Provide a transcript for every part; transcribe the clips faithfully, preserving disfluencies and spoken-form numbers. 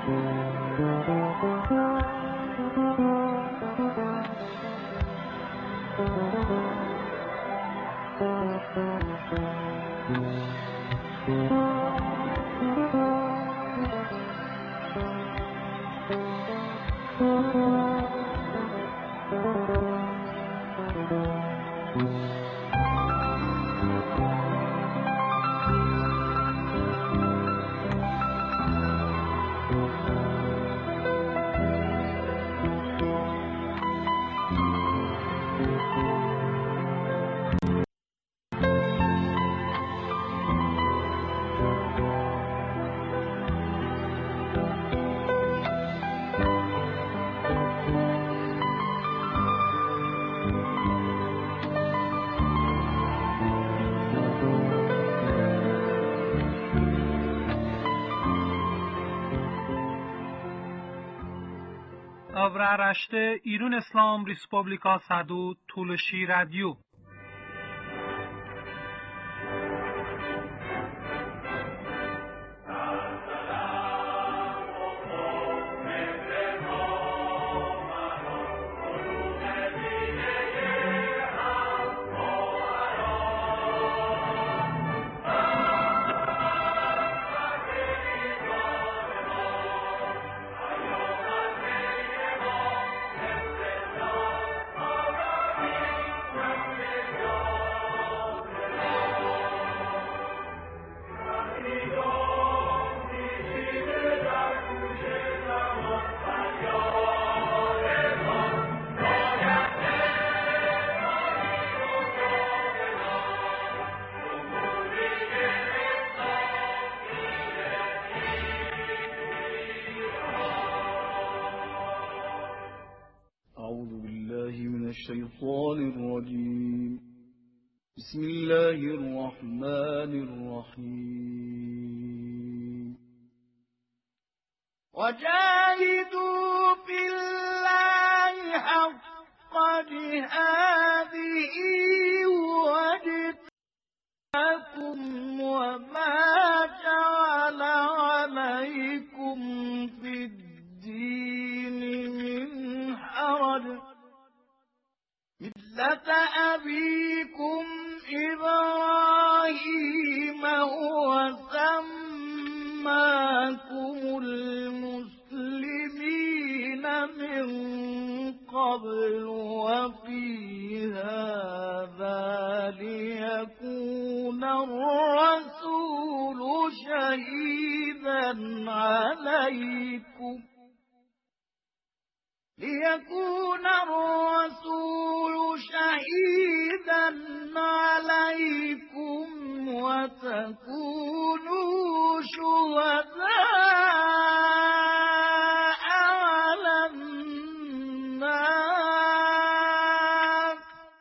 Avraaraşte İrun İslam Respublika Sadu Tuluşi Radyo. الشيطان الرجيم. بسم الله الرحمن الرحيم. وجاهدوا في الله حق جهاده واجتباكم وما جعل عليكم في الدين من حرج ملة أبيكم إبراهيم هو سماكم المسلمين من قبل وفي هذا ليكون الرسول شهيدا عليكم ليكون الرسول شهيدا عليكم وتكونوا شهداء على الناس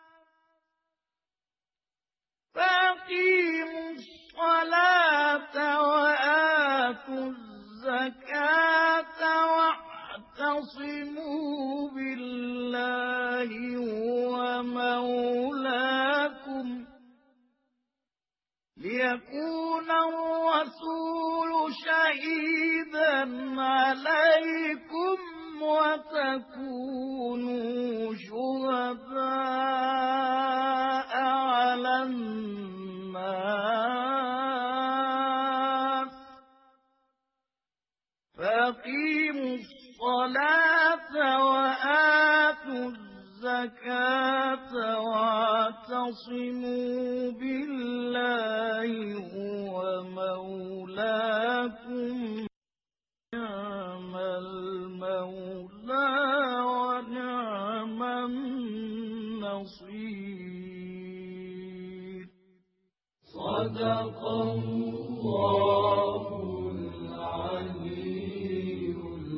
فأقيموا الصلاة وآتوا الزكاة واعتصموا بالله هو مولاكم ليكون الرسول شهيدا عليكم وتكونوا شهداء على الناس فأقيموا الصلاة وآتوا الزكاة واعتصموا بالله هو مولاكم نعم المولى ونعم النصير. صدق الله العلي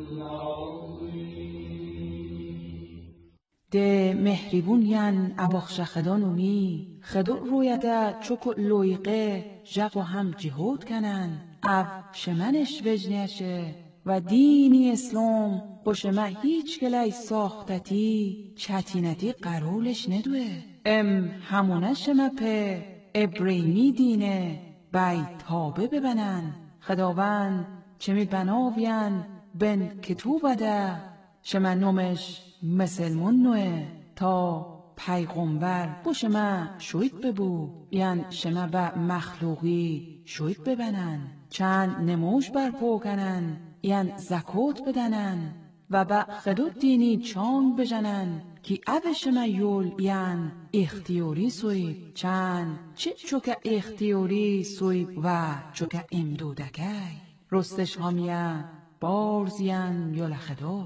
العظيم. ده مهربون ين اباخش خدانومی خدو رویده چوکو لویقه جق و هم جهود کنن او شمنش وجنشه و دینی اسلام قشمه هیچ کلی ساختتی چتینتی قرولش ندوه ام همونه شمه په ابریمی دینه بی تابه ببنن خداوند چه می بناوین بن کتو بده شما نومش مسلمون نوه تا پیغمبر بو شما شوید ببو یعن شما به مخلوقی شوید ببنن چند نموش برپو کنن یعن زکوت بدنن و به خدود دینی چانگ بجنن کی او شما یول یعن اختیاری سوی چند چه چوکا اختیاری سوی و چوکا امدودکی رستش همیه بارزین یول خدو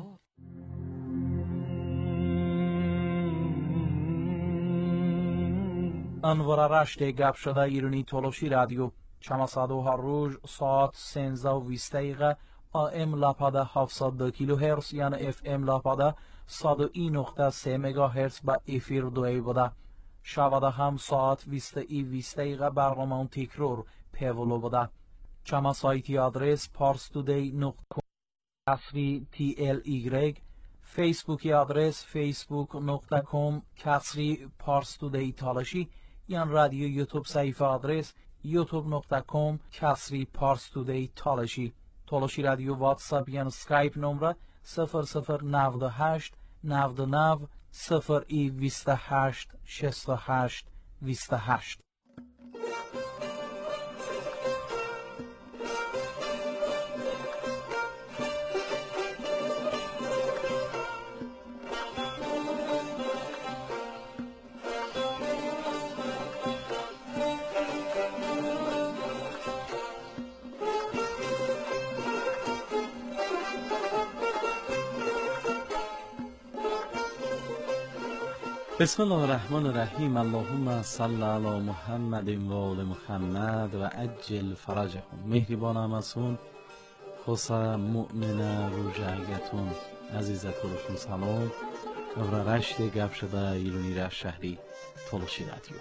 انوار رشت گپ شده ایرانی تولوشی رادیو چماسادو هر روز ساعت سنزده و بیست دقیقه آم لاپاده هفتصد و دو کیلو هرتز یعنی اف ام لاپاده صد و یک نقطه سه مگا هرتز با افیر دوی بوده شواده هم ساعت بیست ای بیست دقیقه برنامه تکرار پیولو بوده چما سایتی آدرس پارس تودی نقطه کام کسری تی ال ایگرگ فیسبوکی آدرس فیسبوک نقطه کام کسری پارس تودی تالشی یان رادیو یوتیوب صفحه آدرس یوتیوب نقطه کام کسری پارس تودی تالشی تالشی رادیو واتساپ یان سکایپ نمره صفر صفر نود و هشت نود و نه صفر ای بیست و هشت شصت و هشت بیست و هشت. بسم الله الرحمن الرحیم. اللهم صل علی محمد و آل محمد و عجل فرجهم. مهربان همسون خصا مؤمن روژایتون عزیزت روشون سلام و رشت گپ شده ایرانی رشت شهری تولوشی رادیو.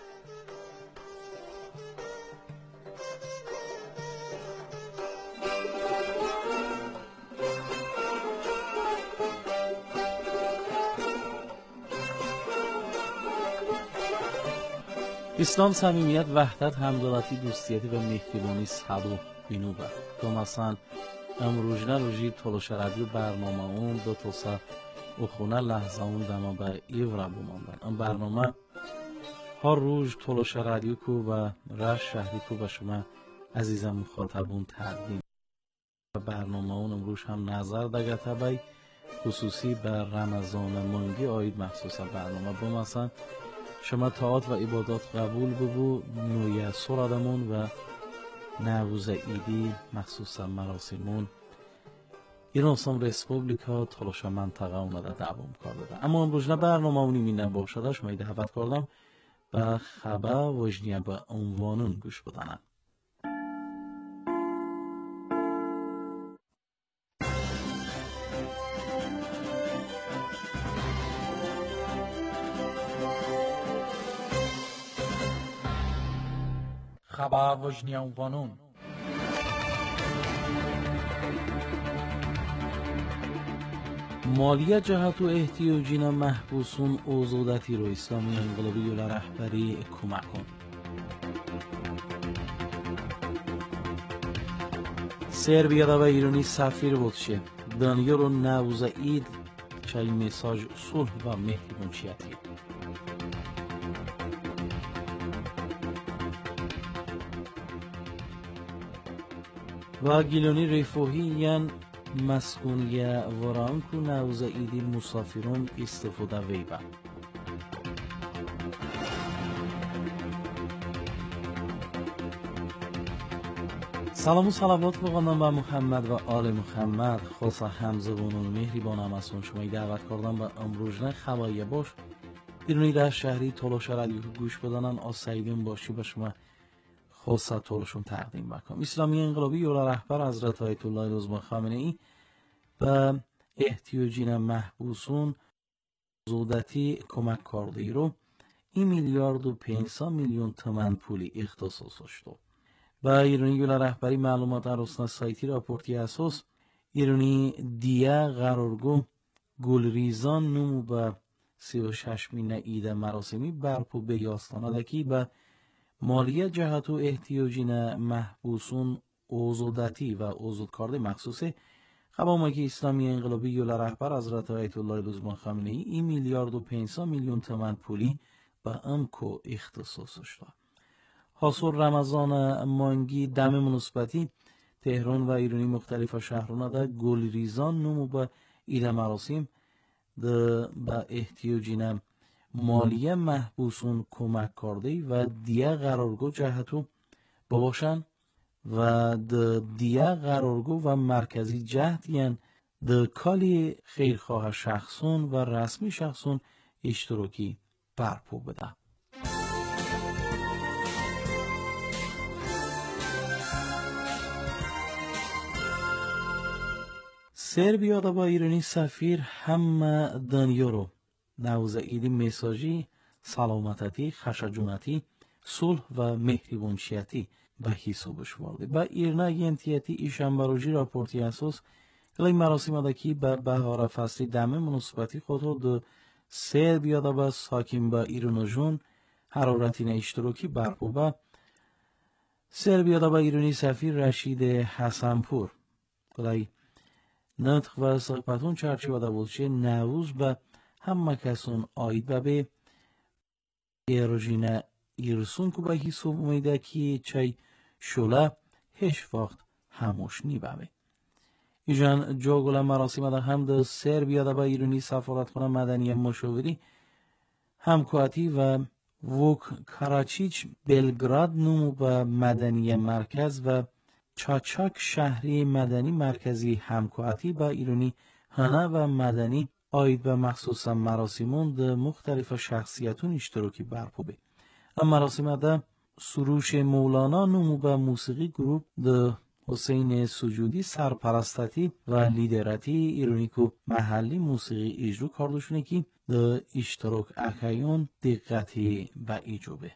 اسلام صمیمیت وحدت همدلتی دوستیتی و مهربانی صدو بینوبه تو مثلا امروجنه روژی تولوش رادیو برنامه اون دو توسا و خونه لحظه اون دما به ایورا بماندن ام برنامه هر روز تولوش رادیو کو و رشت شهری کو به شما عزیزم مخاطبون تقدیم و برنامه اون امروز هم نظر دگه تبای خصوصی به رمضان مانگی آید مخصوص برنامه با مثلا شما طاعت و عبادات قبول ببو نویه سرادمون و نوروز ایدی مخصوصا مراسمون ایران سام ریسپوبلیکا تلاشا منطقه اومده دوام کرده. اما امروز نه برنامه اونی مینه باشده شما ایده دعوت کردم به خبر وجنیه به عنوانون گوش بدنم. خبر وجنی عنوانون مالیه جهت و احتیاجین محبوسون اوزودتی رو اسلامی انقلابی و رهبری کمک کن. سربیا دا به ایرانی سفیر بودشه دانیه رو نوز اید چای مساج صلح و مهربونچیتی. و گیلانی رفاهی یعن مسکونیه وران کو نوز ایدی مسافرون استفاده ویبا. سلام و صلوات بگویم به محمد و آل محمد. خاصا همزبانان مهربان همسون شما دعوت کردم به امروزنه خبری باش ایرانی در شهری تلاش رادیو گوش بدانن آسایدون باشی به شما خاصا طورشون تقدیم بکنم. اسلامی انقلابی و رهبر حضرت آیت الله رضا خامنه ای به احتیاجین محبوسون زودتی کمک کرده رو این میلیارد و پانصد میلیون تومان پولی اختصاص داشته. و ایرانی گل رهبری معلومات ارسنا سایتی راپورتی اساس ایرانی دیه قرارگو گلریزان نمو به سی و شش مینه ایده مراسمی برپو به یاستانه دکی به مالیه جهت و احتیاجین محبوسون اوزودتی و اوزود کرده مخصوص قوامکی اسلامی انقلابی یولا رهبر حضرت آیت الله لزمان خامنه ای این میلیارد و پنجصد میلیون تومان پولی به امکو اختصاصش داد. حاصل رمضان مانگی دم مناسبتی تهران و ایرانی مختلف شهرونه دا گلریزان نمو به ایل مراسم ده به احتیاجین مالیه محبوسون کمک کرده و دیه قرارگو جهتو باشن و ده دیه قرارگو و مرکزی جهت یعن ده کالی خیرخواه شخصون و رسمی شخصون اشتراکی برپو بده. سربیا دا با ایرانی سفیر هم دنیا رو نوز ایدی مساجی سلامتی، خشجونتی، صلح و مهربانشیتی به حسابش وارده. با ایرنا ینتیتی ایشان بروجی راپورتی اساس کلی مراسم داکی به بهار فصلی دم مناسبتی خود رو سربیا دا با ساکن با ایران جون حرارتی اشتراکی برپو با سربیا دا با ایرانی سفیر رشید حسنپور کلی نطق و صحبتون چرچی و بودشه نوروز به همه کسون آید و به ایروژین ایرسون که به حساب اومیده که چای شوله هش وقت هموش نی بابه. ایجان جاگوله مراسم ده هم ده سربیا ده با ایرانی سفارتخانه مدنی مشاوری همکاتی و ووک کراچیچ بلگراد نمو به مدنی مرکز و چاچاک شهری مدنی مرکزی همکاتی با ایرانی هنه و مدنی آید به مخصوصا مراسمون ده مختلف شخصیتون اشتراکی برپو به. مراسم ده سروش مولانا نمو به موسیقی گروه ده حسین سجودی سرپرستتی و لیدرتی ایرانی که محلی موسیقی اجرا کردشونه که ده اشتراک اکیون دقتی و ایجوبه.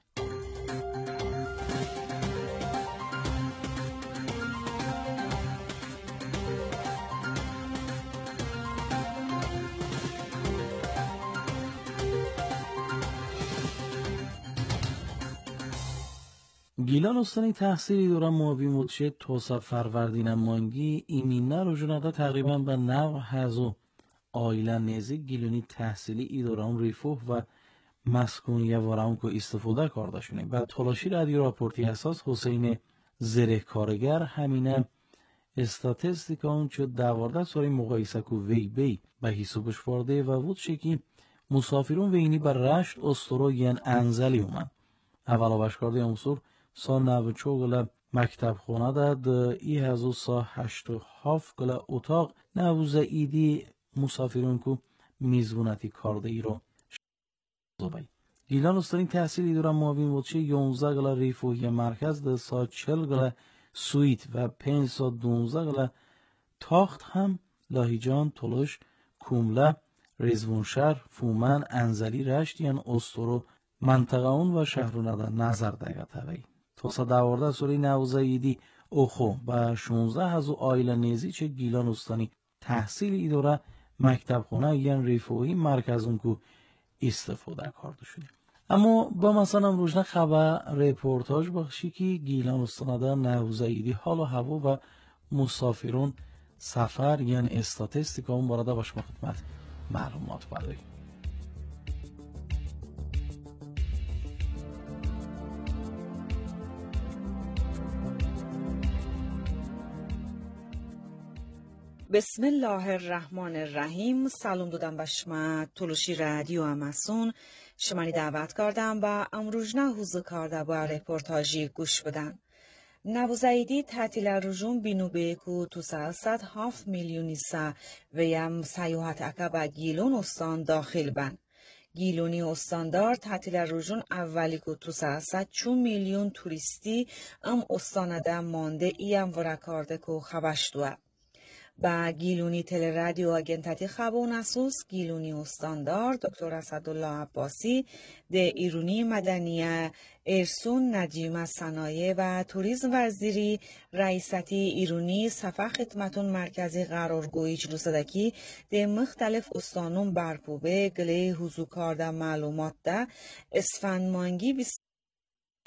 گیلان استانی تحصیلی دوران معاوی مدشه توسا فروردین مانگی ایمینه رو جنادا تقریبا به نو هزو آیلن نزی گیلانی تحصیلی ای دوران ریفوه و مسکونیه وارم که استفاده کردشونه. بعد تلاشی رادیو راپورتی اساس حسین زره کارگر همینه استاتستیکا اون چه دوارده ساری مقایسه که وی بی به حسابش وارده و بود شکی مسافرون وینی بر رشت استرو ین انزلی اومن. اولا بشکارده امسور سا نو چوگل مکتب خونه داد ای هزو سا هشت و هاف گل اتاق نوزه ایدی مسافرون که میزبونتی کارده ای رو شد. گیلان استانی تحصیلی دوران معاوین بودشه یونزه گل ریفوهی مرکز ده سا چل گل سویت و پنج سا دونزه گل تاخت هم لاهیجان، تلوش، کومله، رزوونشهر، فومن، انزلی رشت یعن استرو منطقه اون و شهرونه در نظر دقیقه تغیی. توسا دوارده سوری نوزه ایدی اوخو با شونزه هزو آیل نیزی چه گیلان استانی تحصیل ای دوره مکتب خونه یعن ریفوهی مرکز اون که استفاده کرده شده. اما با مثلا روزنه خبر ریپورتاج بخشی که گیلان استانی در نوزه ایدی حال و هوا و مسافرون سفر یعن استاتستیکا اون براده باش ما خدمت معلومات برداریم. بسم الله الرحمن الرحیم. سلام دادم به شما تلوشی رادیو اماسون شمانی دعوت کردم و امروزنه حضور کرده با رپورتاجی گوش بدن. نوزایدی تعطیل رجوم بینو به کو تو سیاست هفت میلیونی سا و یم سیاحت اکا با گیلون استان داخل بن. گیلونی استاندار تعطیل رجوم اولی کو تو سیاست چون میلیون توریستی ام استانده مانده ایم ورکارده کو خبش دوه. با گیلونی تل رادیو اگنتاتی خبون اسوس گیلونی استاندار دکتر اسدالله عباسی ده ایرونی مدنی ارسون نجیم صنایع و توریسم وزیری رئیستی ایرونی صفحه خدمتون مرکزی قرارگویی جلوسدکی ده مختلف استانون برپوبه گله حضور کارده معلومات ده اسفند مانگی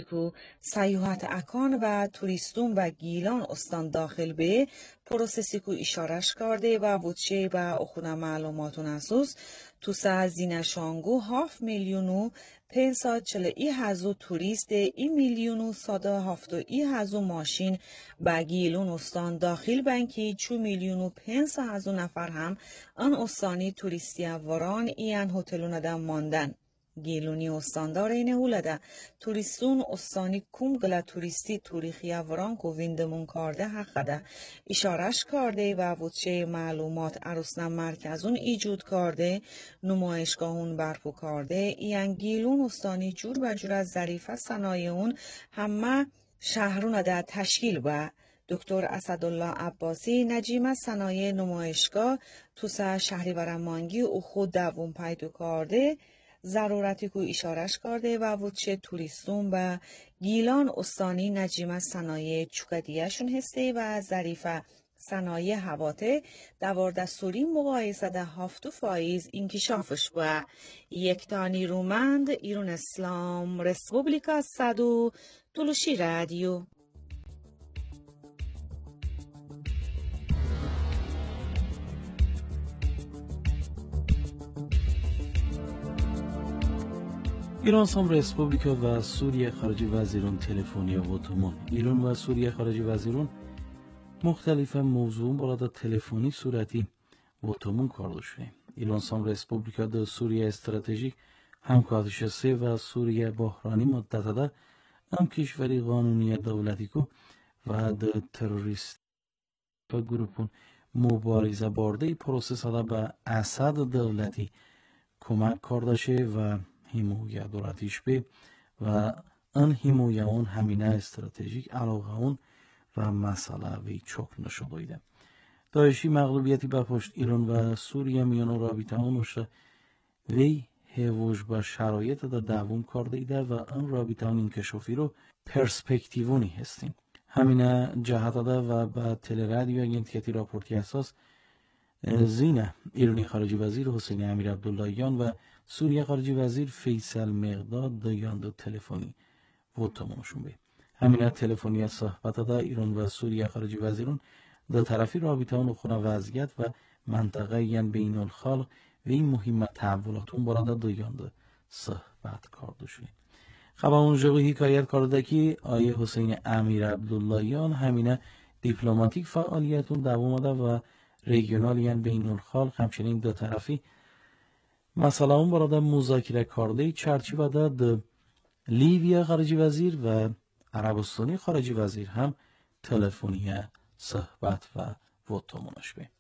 کو سیاحت اکان و توریستون و گیلان استان داخل به پروسسی کو اشارش کرده و وچه و اخونا معلوماتون اساس تو سا زینشانگو هاف میلیونو پنساد چل ای هزو توریست ای میلیونو ساده هفتو ای هزو ماشین با گیلون استان داخل بنکی چو میلیونو پنسا هزو نفر هم ان استانی توریستی وران این هتلون دم ماندن. گیلونی استاندار اینه هولده توریستون استانی کم گلا توریستی توریخی وران کو ویندمون کرده حقده اشارش کرده و وچه معلومات عروسنا مرکزون ایجود کرده نمایشگاهون برپو کرده این گیلون استانی جور و جور از ظریفه صنایعون همه شهرون ده تشکیل با دکتر اسدالله عباسی نجیم صنایع نمایشگاه توسا شهری ورمانگی او خود دوون پیدو کرده ضرورتی کو اشارش کرده و وچه توریستون و گیلان استانی نجیم صنایع چوکدیهشون هسته و ظریفه صنایع هواته دوار دستوری مقایسه ده هفتو فایز انکشافش با یک تانی رومند ایرون اسلام رسپوبلیکا صدو تلوشی رادیو. ایران سام رسپوبلیکا و سوریه خارجی وزیرون تلفنی و اتومون ایران و سوریه خارجی وزیرون مختلف موضوع بالا تلفنی صورتی و اتومون کار داشته. ایران سام رسپوبلیکا در سوریه استراتژیک همکارش سه و سوریه بحرانی مدت ده هم کشوری قانونی دولتی کو و در تروریست و گروپون مبارزه بارده پروسس ده به اسد دولتی کمک کار داشته و حمایه دولتیش به و ان حمایه اون همینه استراتژیک علاقه اون و مسئله وی چوک نشده ایده. داعشی مغلوبیتی به پشت ایران و سوریه میان رابطه اونوشه وی هیوش با شرایط دا دوام کرده ایده و ان رابطه اون انکشافی رو پرسپکتیوونی هستیم. همینه جهت ده و با تلرادیو اگنتیتی راپورتی اساس زینه ایرانی خارجی وزیر حسین امیر عبداللهیان و سوریه خارجی وزیر فیصل مقداد دایان دو تلفنی و تمامشون به همینه تلفنی صحبت ده ایران و سوریه خارجی وزیرون دو طرفی رابطه اون خونه وضعیت و منطقه ین بین الخلق و این مهمه تحولاتون براده دایان دو صحبت کرده شده. خبر اونجا حکایت کرده که آیه حسین امیر عبداللهیان همینه دیپلماتیک فعالیتون دوام ده و ریژنال یعنی بین الخلق همچنین دو طرفی مسئله اون براده مذاکره کرده چرچیوه ده ده لیبیا خارجی وزیر و عربستانی خارجی وزیر هم تلفنی صحبت و وطمونش به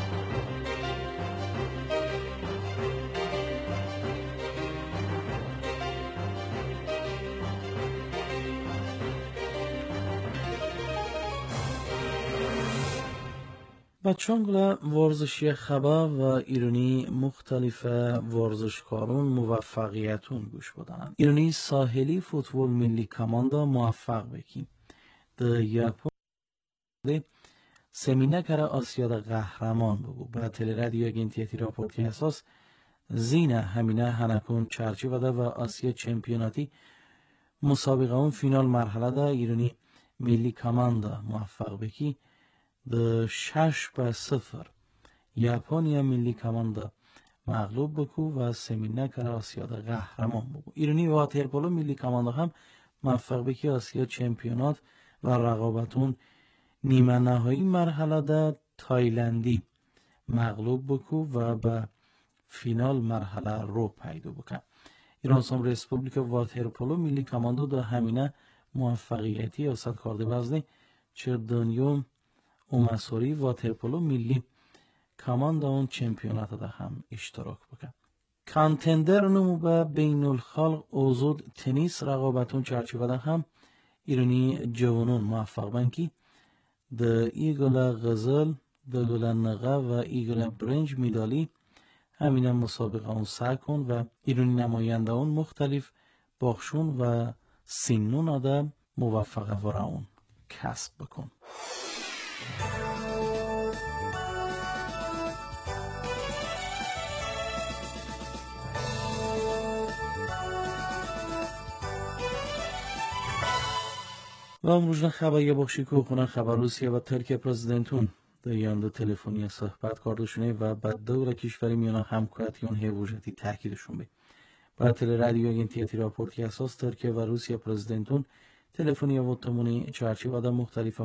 بچانگل ورزشی خبر و ایرانی مختلف ورزشکارون موفقیتون گوش بدن. ایرانی ساحلی فوتبال ملی کماندا موفق بکیم. ده یپون ده سمینه کره آسیا ده قهرمان بگو. با تلرادیو اگنتیتی راپورتی اساس زینه همینه هنکون چرچی بده و آسیا چمپیوناتی مسابقه اون فینال مرحله ده ایرانی ملی کماندا موفق بکی. ده شش به صفر یپونیا ملی کماندا مغلوب بکو و سمینه کره آسیا ده قهرمان بگو. ایرانی واترپولو ملی کماندا هم موفق بکی آسیا چمپیونات و رقابتون نیمه نهایی مرحله ده تایلندی مغلوب بکو و به فینال مرحله رو پیدا بکن. ایران سام رسپوبلیک واترپولو ملی کماندا ده همینه موفقیتی اوسط کرده بزنی چه دنیوم اومسوری واترپولو ملی کماندا اون چمپیونات ده هم اشتراک بکن. کانتندر نمو به بین الخلق اوزود تنیس رقابتون چرچیوه ده هم ایرانی جوانون موفق بنکی ده ایگل غزل ده گل نقه و ایگل برنج میدالی همین مسابقه اون سرکن و ایرانی نماینده اون مختلف باخشون و سینون آدم موفقه واره اون کسب بکن. و امروز خبری بخشی که خونن خبر روسیه و ترکیه پرزیدنتون در یانده تلفنی صحبت کردشونه و بعد دور کشوری میان همکارتیون هیوجتی تاکیدشون به با تل رادیو اینتیاتی راپورتی اساس ترکیه و روسیه پرزیدنتون تلفنی و تمونی چارچی و مختلف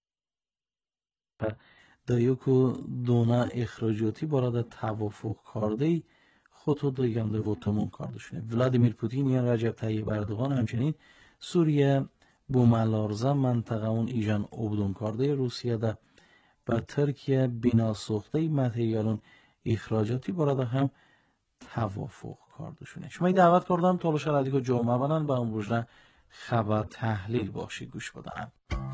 دایوکو دونا اخراجاتی برای توافق کرده خطوط دایانده و تموم کردشونه. ولادیمیر پوتین یا رجب طیب اردوغان همچنین سوریه بومالارزا منطقه اون ایجان ابدون کرده روسیه ده و ترکیه بنا سوخته متریالون اخراجاتی برای هم توافق کردشونه. شما دعوت کردم تولش رادیو جمعه بانن با امروز خبر تحلیل باشی گوش بدن.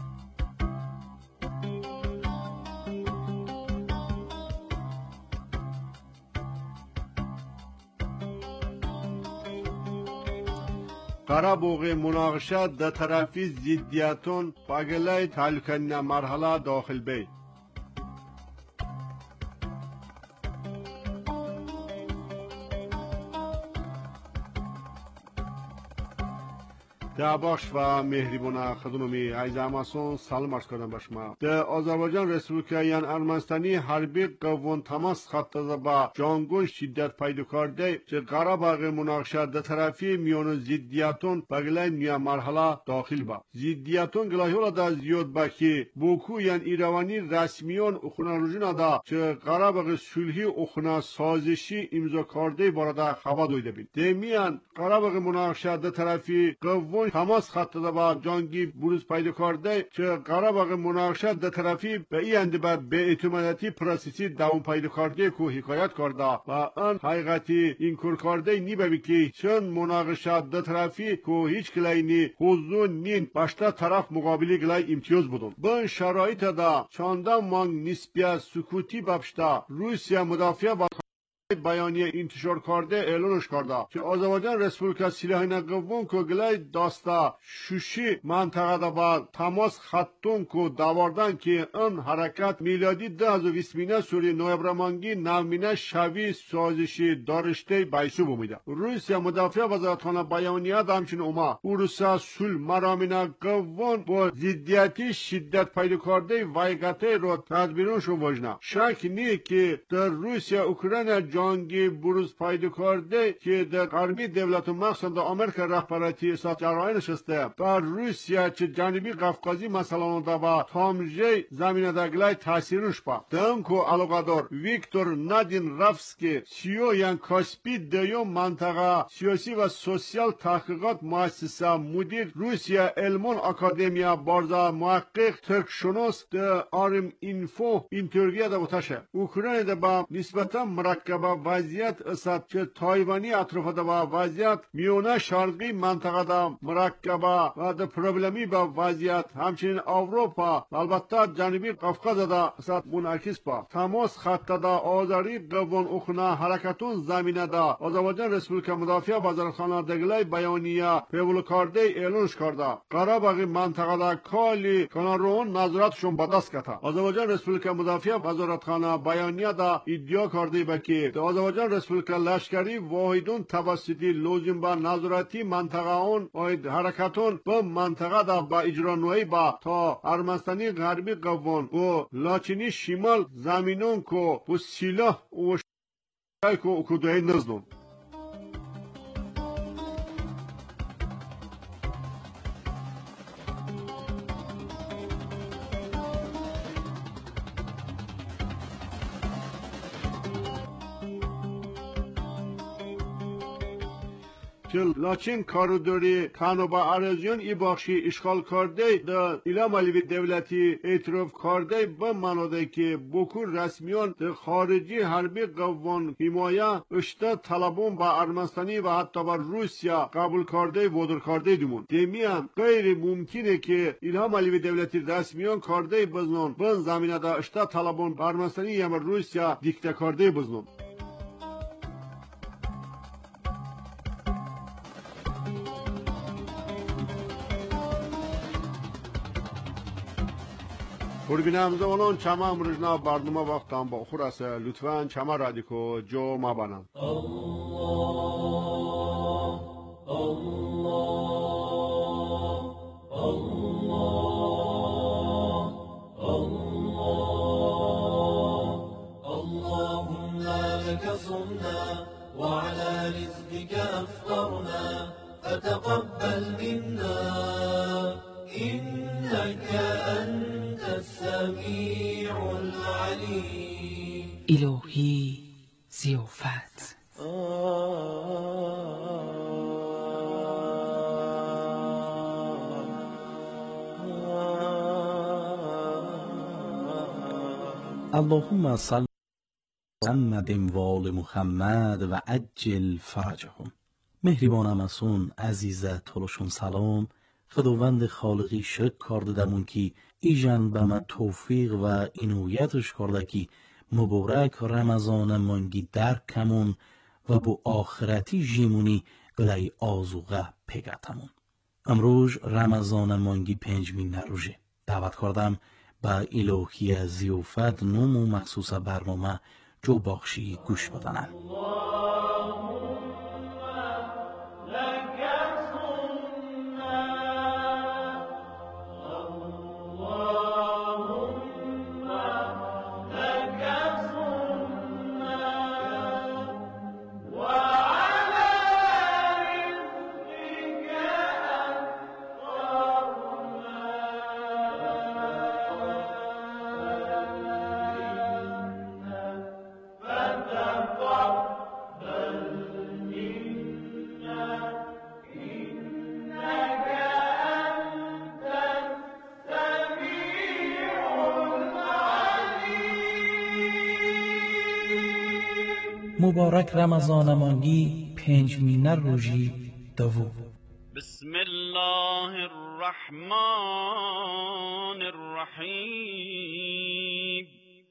قرابوغ مناقشه در طرفی زیدیاتون باگلای تعلقین مرحله داخل بی دعباش و مهریبونه خدونومی عیز اماسون سلام عرض کردم باشما در آذربایجان رسپولیکایان ارمنستانی حربی قوون تماس خط با جانگون شدت پیدا کرده که قراباغ مناقشه در طرفی میون زیدیاتون بگلای نیا مرحله داخل با زیدیاتون گلاهیولا دا زیاد با که بوکو یان ایروانی رسمیون اخونا روژینا دا که قراباغ سلحی اخونا سازشی امضا کرده بارده خبر دویده بین دمیان قراباغ مناقشه در طرفی قوون تماس خط با جانگی بروز پیدا کرده که قراباغ مناقشه در طرفی به این اندبر به اعتماداتی پروسیسی دوام پیدا کرده که حکایت کرده و آن حقیقتی این کار کرده نیبوی که چون مناقشه در طرفی که هیچ کلینی حضور نین باشتا طرف مقابلی گلای امتیاز بودن به شرایط دا چانده مانگ نسبیت سکوتی بابشتا روسیه مدافع با بیانیه انتشار کرده اعلانش کرده که آذربایجان رسپولیکا سلاحین قوون که گلای داستا شوشی منطقه دا با تماس خطون که داوردن که ان حرکت میلادی ده هزار و بیست مینه سوری نویبرمانگی نومینه شوی سازشی دارشته بایسو بومیده روسیه مدافع وزارتخانه بیانیه دا همچین اوما اروسا سل مرامین قوون با زیدیتی شدت پیدا کرده وایگته رو تدبیرونشون وجنه شک نی که در روسیه اوکراین جانگی بروز پیدا کرده که در غربی دولت مخصوصا آمریکا رهبریتی اسات جراحی نشسته در روسیه چه جانبی قفقازی مثلا دا با تامجه زمینه دگلای تاثیرش با دنکو علاقادار ویکتور نادین رفسکی سیو یان کاسپی دیو منطقه سیاسی و سوسیال تحقیقات مؤسسه مدیر روسیه علمون اکادمیا بارزا محقق ترکشناس ده آرم اینفو اینترگیه دا بوتاشه اوکراین دا با نسبتا مرکب وضعیت است که تایوانی اطراف دا وضعیت میونه شرقی منطقه دا مرکبه و دا پروبلمی با وضعیت همچنین اروپا البته جنوبی قفقاز دا است منعکس با تماس خط دا آذری قوون اخنا حرکتون زمینه دا آذربایجان رسپولیکا مدافع وزارتخانه دگلای بیانیه پیول کرده اعلانش کرده قراباغ منطقه دا کالی کنارون نظارتشون به دست کتا آذربایجان رسپولیکا مدافع وزارتخانه بیانیه دا ادعا کرده با که آذربایجان رسپولیکا لشکری واحدون توسطی لوزیم با نظارتی منطقه اون واحد حرکتون به منطقه دا با اجرانوی با تا ارمنستانی غربی قوون و لاچینی شمال زمینون کو و سلاح و شای کو اکودوی نزدون لاچین کاردوری کانو با ارزیون ای بخشی اشغال کرده در ایلام علیوی دولتی اعتراف کرده به مناده که بکور رسمیان در خارجی حربی قوان حمایه اشتا طلبون با ارمنستانی و حتی با روسیه قبول کرده ودر کرده دیمون دمیان غیر ممکنه که ایلام علیوی دولتی رسمیان کرده بزنون بن زمینه دا اشتا طلبون با ارمنستانی یا روسیه دیکته کرده بزنون بوربینم زمان چما امروزنا برنامه وقتم با خورسه لطفاً چما رادیکو جو ما بانم الله الله الله الهی ضیافت. اللهم صل محمد و آل محمد و عجل فرجهم. مهربانم اسون عزیزه تولشون سلام. خداوند خالقی شک کرده دمون کی ایجان به من توفیق و اینویتش کرده کی مبارک رمضان مانگی در کمون و بو آخرتی جیمونی گلای آزوغه پیگتمون. امروز رمضان مانگی پنجمین روزه. دعوت کردم با الهی ضیافت نوم و مخصوص برنامه جو بخشی گوش بدنن. مبارک رمضان مانگی پنجمین روزی دوم. بسم الله الرحمن الرحیم.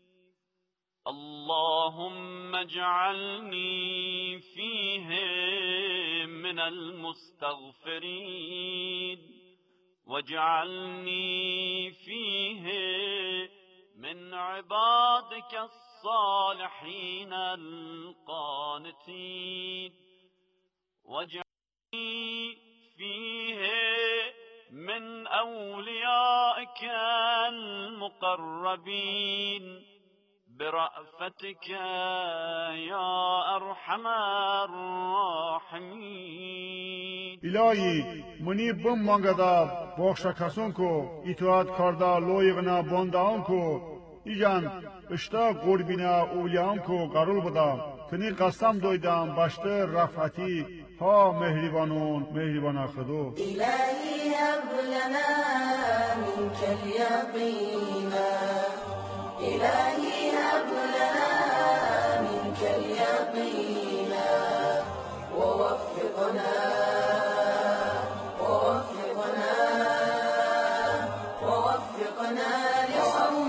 اللهم اجعلني فيه من المستغفرين واجعلني فيه من عبادك الصالحين القانتين واجعلني فيه من أوليائك المقربين برأفتك يا أرحم الراحمين. الهی منی بم مانگدا بخش کسون کو اطاعت کرده لایقنا بندان کو ایجان اشتا قربینا اولیان کو قرار بدا کنی قسم دویدم بشته رفعتی ها مهربانون مهربانا خدو. الهی هب لنا منك اليقین الهی هب لنا منك اليقین ووفقنا ووفقنا ووفقنا لصوم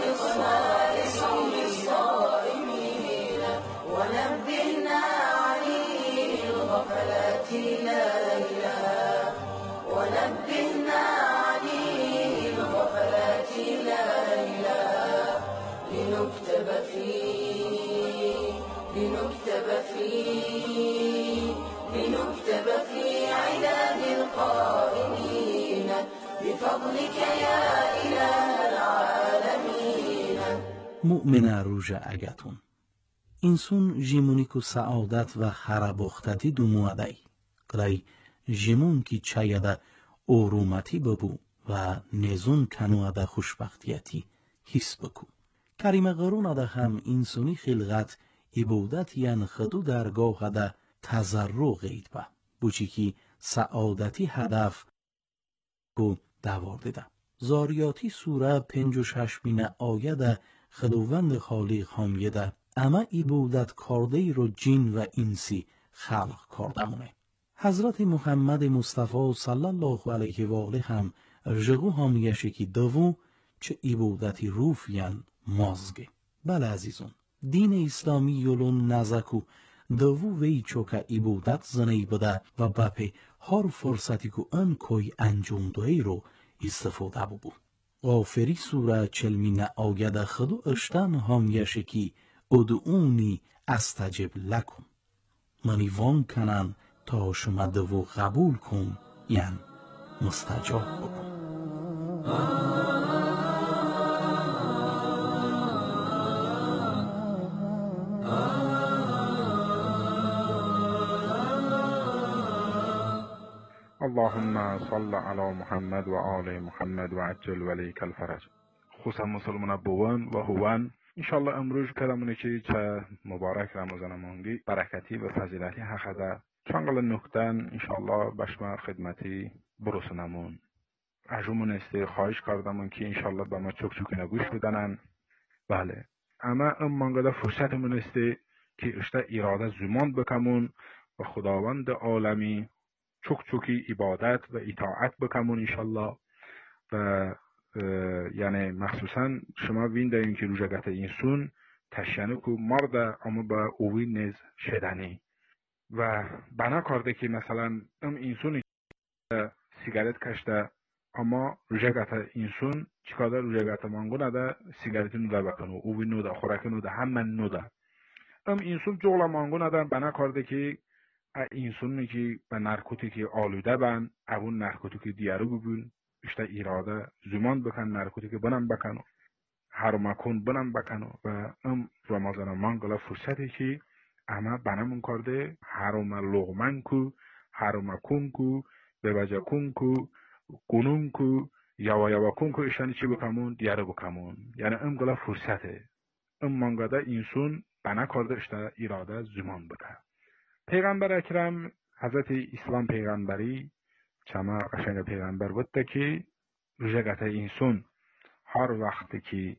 الصائمين ونبهنا عن الغفلات ليلا ونبهنا عن الغفلات ليلا لنكتب فيه لنكتب فيه لنكتب في عداد القائمين بفضلك يا إله العالمين. مؤمن روژه اگتون اینسون جیمونیکو سعادت و خرابختتی دوموادای قلای جیمون کی چایده اورومتی ببو و نزون کنواده خوشبختیتی حس بکو. کریم قرون ده هم اینسونی خلقت عبادت ین خدو درگاه ده تضرع غید با بوچی کی سعادتی هدف کو دوارده ده. زاریاتی سوره پنج و شش بین آیه خداوند خالق همیه ده اما عبادت کرده رو جین و انسی خلق کردمونه. حضرت محمد مصطفی صلی الله علیه و آله هم رجگو همیشه کی دوو چه عبادتی روفین مازگه. بله عزیزون دین اسلامی یولون نزکو دوو وی چوکا عبادت زنی بده و بپی هر فرصتی که ان کوی انجام دوی رو استفاده ببو. غافری سوره چلمین آیده خدو اشتن همیشه کی ادعونی استجب لکم منی وان کنن تا شما دوو قبول کن یعنی مستجاب بکن. اللهم صل على محمد و آل محمد و عجل ولیک الفرج. خصوصا مسلمان بوان و هوان انشالله امروز کلمونه که چه مبارک رمضان مانگی برکتی و فضیلتی حق ده چانگل نکتن انشالله بشما خدمتی برسنمون اجومون استی خواهش کردمون که انشالله با ما چک چک نگوش بدنن. بله اما ام مانگده فرصتمون استی که اشته اراده زمان بکمون و خداوند عالمی چک چکی عبادت و اطاعت بکمون انشالله. و یعنی مخصوصا شما وین دارین که روژگت اینسون تشینه که مرده اما با اوی نیز شدنی و بنا کرده که مثلا ام اینسونی سیگارت کشته اما روژگت اینسون چیکاده روژگت مانگو نده سیگارتی نوده بکنو اوی نوده خوراکی نوده همه نوده ام اینسون جغل مانگو نده بنا کرده که اینسونی که به نرکوتیکی آلوده بن اون نرکوتیکی دیارو ببین اشته اراده زمان بکن نرکوتیکی بنام بکنو هر مکان بنام بکنو و ام رمضان مانگلا فرصتی که اما بنامون کرده هر لغمن کو هر مکان کو ببجه کن کو گنون کو یوا یوا کن کو اشتانی چی بکمون دیاره بکمون یعنی ام گلا فرصته ام مانگاده اینسون بنا کرده اشته اراده زمان بکن. پیغمبر اکرم حضرت اسلام پیغمبری چما قشنگ پیغمبر بوده که روژگت اینسون هر وقتی که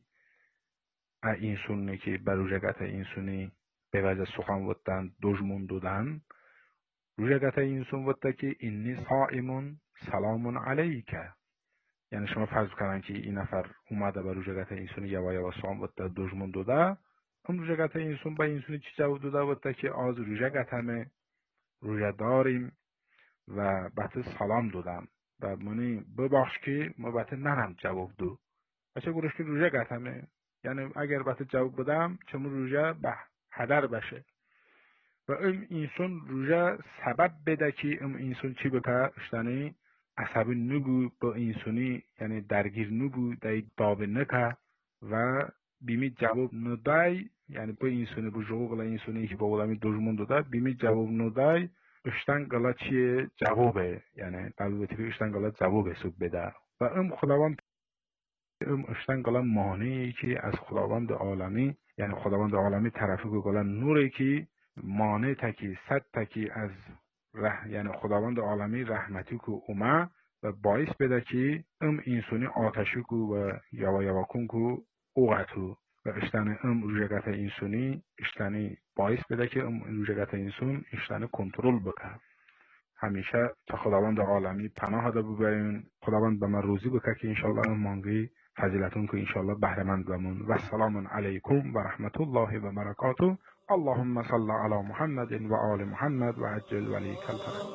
اینسونی که بر روژگت اینسونی به وجه سخن بودن دژمون دودن روژگت اینسون بوده که اینی صائمون سلام علیکه یعنی شما فرض کنن که این نفر اومده بر روژگت اینسونی یوا یوا سام بوده دژمون دوده اون روژگت اینسون با اینسونی چی جواب دوده بوده که آز روژگت همه روژه داریم و بحث سلام دادم و منی ببخش که ما بحث نرم جواب دو بچه گروش که روژه گتمه یعنی اگر بحث جواب بدم چمون روژه به هدر بشه و ام اینسون روژه سبب بده که ام اینسون چی بکه اشتانی عصبی نگو با اینسونی یعنی درگیر نگو دای داب نکه و بیمی جواب ندای یعنی با اینسونی با جواب اینسونی که با غلامی دژمن داده بیمی جواب ندای اشتن گلا چیه جوابه یعنی البته که اشتن گلا جواب حساب بده و ام خداوند ام اشتن گلا مانعی که از خداوند عالمی یعنی خداوند عالمی طرفی که گلا نوری که مانع تکی صد تکی از ره یعنی خداوند عالمی رحمتی که اومه و باعث بده که ام اینسونی آتشی که و یوا یوا کن که اوغتو و اشتن ام روژگت اینسونی اشتنی باعث بده که ام روژگت اینسون اشتنی کنترل بکن. همیشه تا خداوند عالمی پناه ده ببرین خداوند به من روزی بکن که انشالله ام مانگی فضیلتون که انشالله بهرمند بمون و سلام علیکم و رحمت الله و برکاته. اللهم صل علی محمد و آل محمد و عجل ولیک الفرج.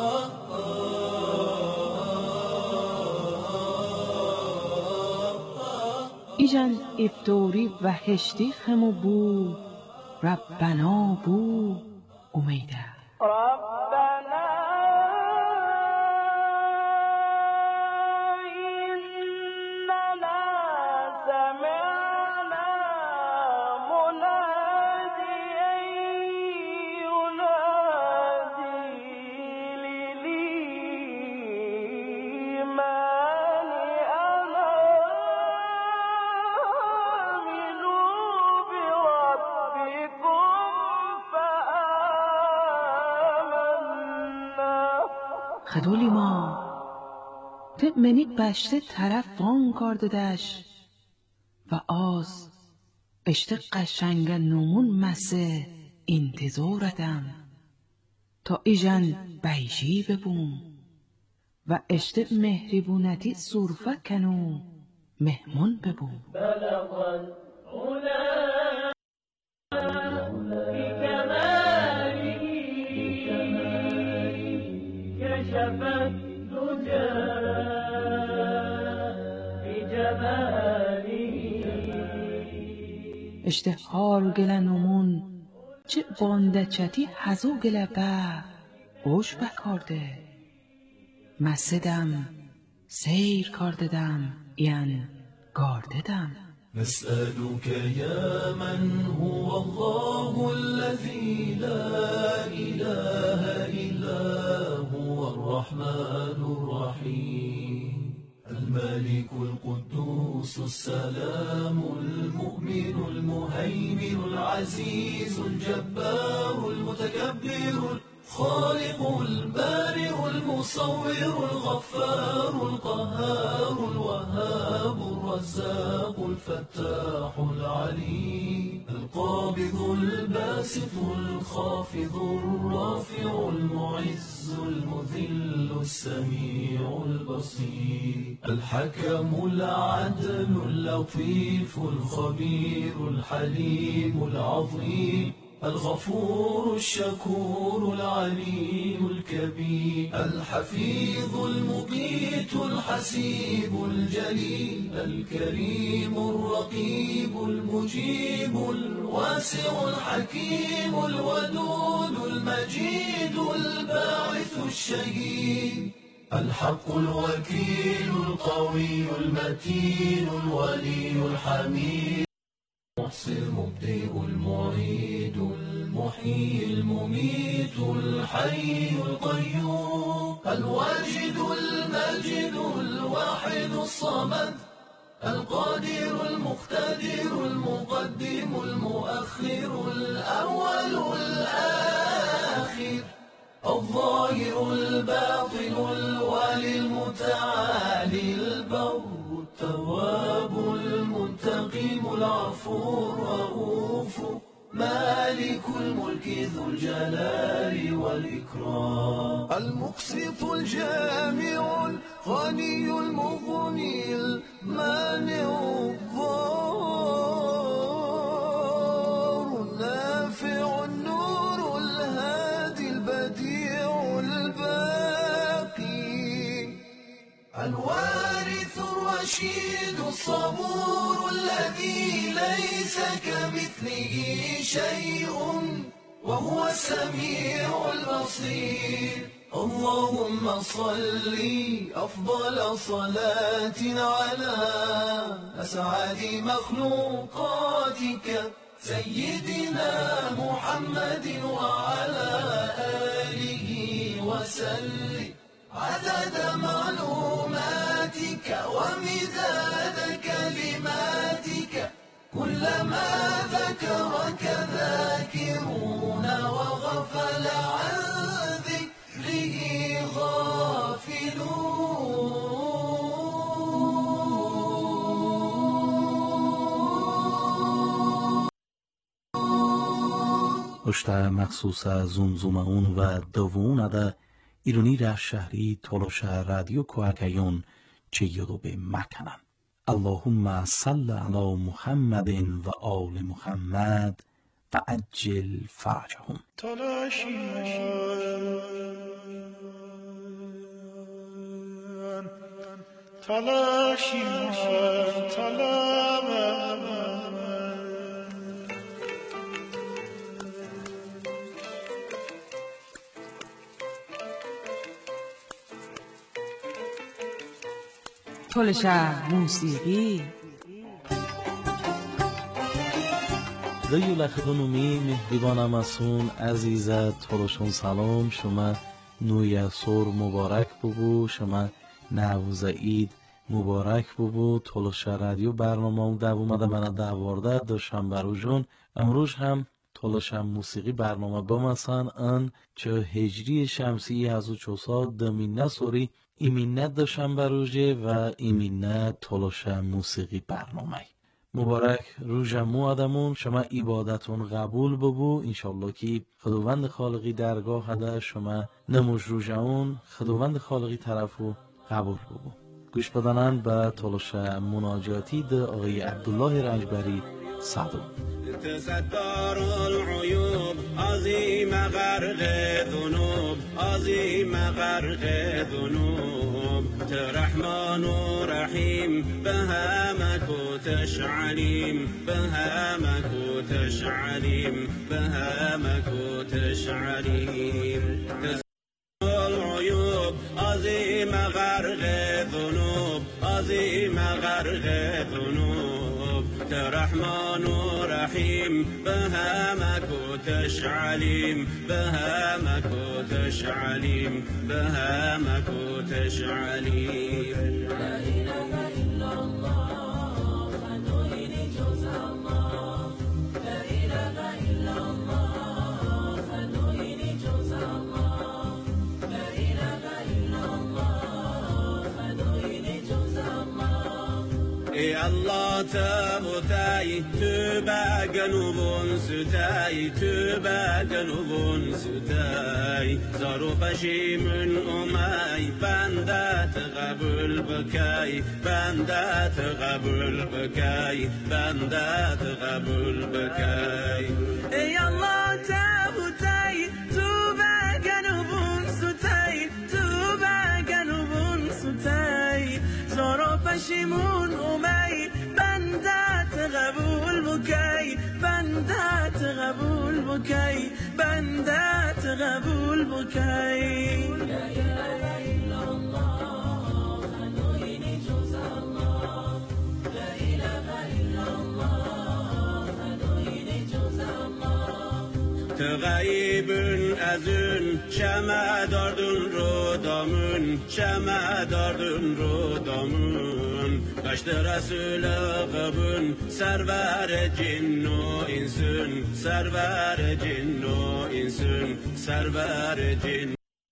ایجان افطاری و هشتی خمو بو ربنا بو امیده خدولی ما تمنی بشته طرف وان کارددش و آز اشته قشنگ نمون مسه انتظارتم تا ایجان بیجی ببوم و اشته مهربونتی صرفه کنو مهمون ببوم اشتهار گله نمون چه بانده چتی هزو گله به اوش بکارده مسدم سیر کارددم این گارددم نسألك يا من هو الله الذي لا إله إلا هو الرحمن الرحيم الملك القدوس القدوس السلام المؤمن المهيمن العزيز الجبار المتكبر الخالق البارئ المصور الغفار القهار الوهاب الرزاق الفتاح العليم القابض الباسط الخافض الرافع المعز المذل السميع البصير الحكم العدل اللطيف الخبير الحليم العظيم الغفور الشكور العليم الكبير الحفيظ المقيت الحسيب الجليل الكريم الرقيب المجيب الواسع الحكيم الودود المجيد الباعث الشهيد الحق الوكيل القوي المتين الولي الحميد المحصي المبدئ المعيد المحيي المميت الحي القيوم الواجد الماجد الواحد الصمد القادر المقتدر المقدم المؤخر الأول الآخر الظاهر الباطن الوالي المتعالي البر التواب المنتقم العفو الرؤوف مالك الملك ذو الجلال والإكرام المقسط الجامع الغني المغني المانع الضار النافع النور الهادي البديع الباقي الوارث الرشيد الصبور الذي ليس كمثله شيء وهو السميع البصير اللهم صل أفضل صلاة على أسعد مخلوقاتك سيدنا محمد وعلى آله وسلم عدد معلوماتك ومداد كلماتك كلما ذكرك ذاكرون وغفل عن ذكره غافلون. هشتا مخصوص زمزمون و دوون ده ایرونی را شهری تولوش رادیو کوهکیون چه یدو به مکنن. اللهم صل علی محمد و آل محمد و عجل فرجهم. تلاشیان تلاشیان تلامم تولش موسیقی دیو لخدونومی مهدیبانم اسون عزیزت تولشون سلام شما نوی سور مبارک ببو شما نوز عید مبارک ببو تولش رادیو برنامه دو اومده من دوارده دوشنبه رو جون امروز هم تولش موسیقی برنامه بمسن ان چه هجری شمسی هزو چوسا دمینه سوری ایمینه دوشنبه روژه و ایمینه تولش موسیقی برنامه مبارک روژه مو آدمون شما عبادتون قبول ببو انشالله که خداوند خالقی درگاه هده شما نموش روژه اون خداوند خالقی طرفو قبول ببو گوش بدنن به تولش مناجاتی ده آقای عبدالله رنجبری صدو ستار العيوب عظيم غرق ذنوب عظيم غرق ذنوب رحمن ورحيم بهامك وتشعليم بهامك وتشعليم بهامك وتشعليم العيوب عظيم غرق ذنوب عظيم غرق ذنوب رحمن ورحيم بهامك وتشعليم بهامك وتشعليم بهامك وتشعليم لا إله إلا الله Allah tabutay tu baganubun sutay tu baganubun sutay zaru pashimun umay bandat qabul bakay bandat qabul bakay bandat qabul bakay ey Allah tabutay tu baganubun sutay tu baganubun sutay zaru pashimun umay bandat qabul bakay bandat qabul bakay bandat qabul bakay la ilaha illa Allah khaloyni juz Allah la ilaha illa Allah khaloyni juz Allah تغیبون ازون شمع داردون رو دامون شمع داردون رو دامون گشت رسول قبون سرور جن و انسون سرور جن و انسون سرور جن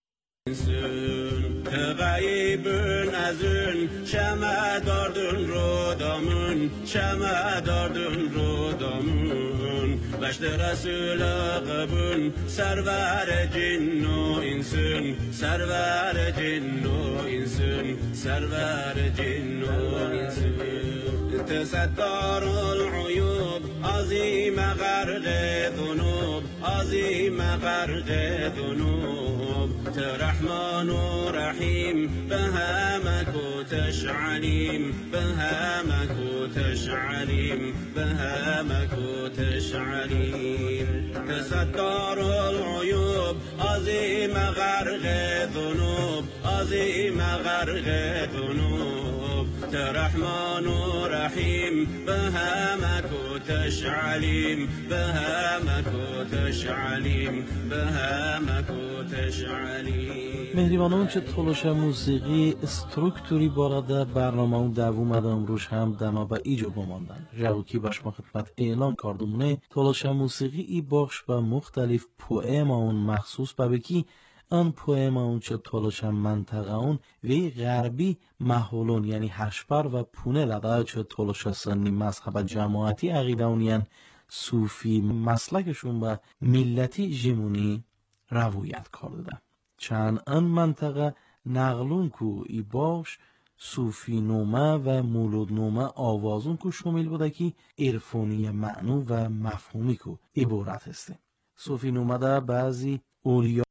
انسون تغیبون ازون شمع داردون رو دامون شمع داردون رو دامون بشت رسول قبون سرور جن و انسون سرور جن و انسون سرور جن و انسون تستار العیوب عظیم غرق ذنوب عظیم غرق ذنوب رحمان و رحیم به همک و تشعلیم به همک و تشعلیم به همک و تشعلیم تستار العیوب عظیم غرق ذنوب عظیم غرق ذنوب رحمان و رحیم به همک و تشعلیم به همک و تشعلیم به همک و تشعلیم مهریبانان چه تلاش موسیقی استروکتوری بارده برنامه اون دوم ادام روش هم دما با ایجا بماندن جاو کی باش ما خدمت اعلان کردمونه تلاش موسیقی ای باش با مختلف پوئم اون مخصوص با بکی آن پوئم اون چه تلاش منطقه اون وی غربی محولون یعنی هشپر و پونه لده چه تلاش سنی مذهب جماعتی عقیده اونین صوفی مسلکشون با ملتی جیمونی روایت کرده. چند آن منطقه نقلون کو ای باش صوفی نومه و مولود نومه آوازون کو شامل بوده که عرفانی معنو و مفهومی کو عبارت هسته. صوفی نومه ده بعضی اولیا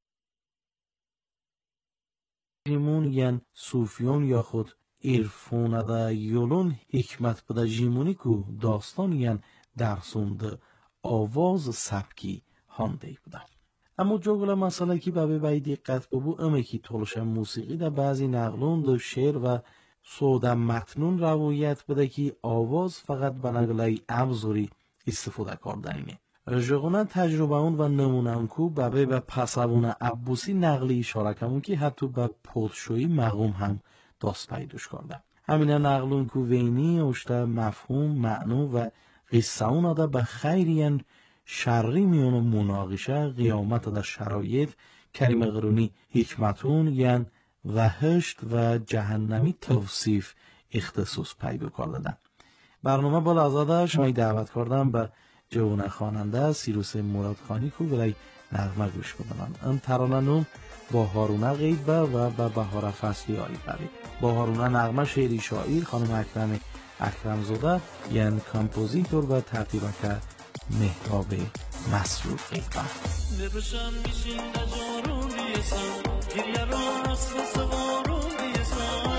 جیمون ین صوفیون یا خود عرفان ده یولون حکمت بوده جیمونی کو داستان ین درسونده آواز سبکی هانده بوده. اما جوگل مسئله که به بای دقت ببو امه که تلاش موسیقی در بعضی نقلون در شعر و سودا متنون روایت بده که آواز فقط به نقله ابزاری استفاده کردنینه. رجعونه تجربه اون و نمونه اون که به بای به پسابون عبوسی نقلی اشاره کمون که حتی به پادشاهی مقوم هم دست پیداش کرده. همینه نقلون که وینی اشته مفهوم معنو و قصه اون ده به خیرین شرقی میون مناقشه قیامت در شرایط کریم قرونی حکمتون یعن وحشت و جهنمی توصیف اختصاص پیدا کردن. برنامه با لازاده شما دعوت کردم به جوان خواننده سیروس مرادخانی کو برای نغمه گوش بدن. ان ترانه با هارونه غیبه و با بهار فصلی آیی برید. با هارونه نغمه شعری شاعر خانم اکرم اکرمزاده یعن کامپوزیتور و ترتیبکار مهراب مسرور غیبه. نبشم میشین نجارون دیسان گریه راست و سوارون دیسان